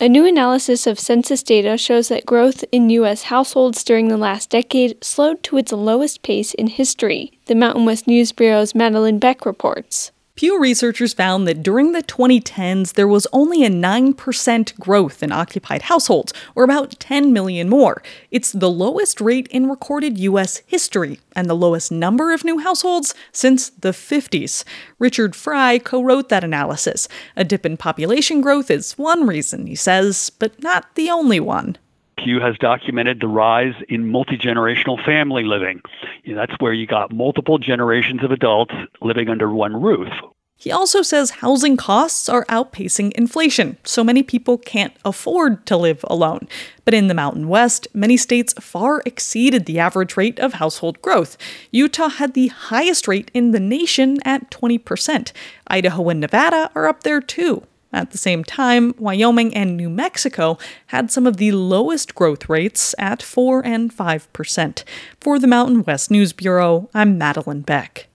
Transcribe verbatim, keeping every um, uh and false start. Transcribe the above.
A new analysis of census data shows that growth in U S households during the last decade slowed to its lowest pace in history, the Mountain West News Bureau's Madeline Beck reports. Pew researchers found that during the twenty tens, there was only a nine percent growth in occupied households, or about ten million more. It's the lowest rate in recorded U S history, and the lowest number of new households since the fifties. Richard Fry co-wrote that analysis. A dip in population growth is one reason, he says, but not the only one. Pew has documented the rise in multi-generational family living. You know, that's where you got multiple generations of adults living under one roof. He also says housing costs are outpacing inflation, so many people can't afford to live alone. But in the Mountain West, many states far exceeded the average rate of household growth. Utah had the highest rate in the nation at twenty percent. Idaho and Nevada are up there too. At the same time, Wyoming and New Mexico had some of the lowest growth rates at four and five percent. For the Mountain West News Bureau, I'm Madeline Beck.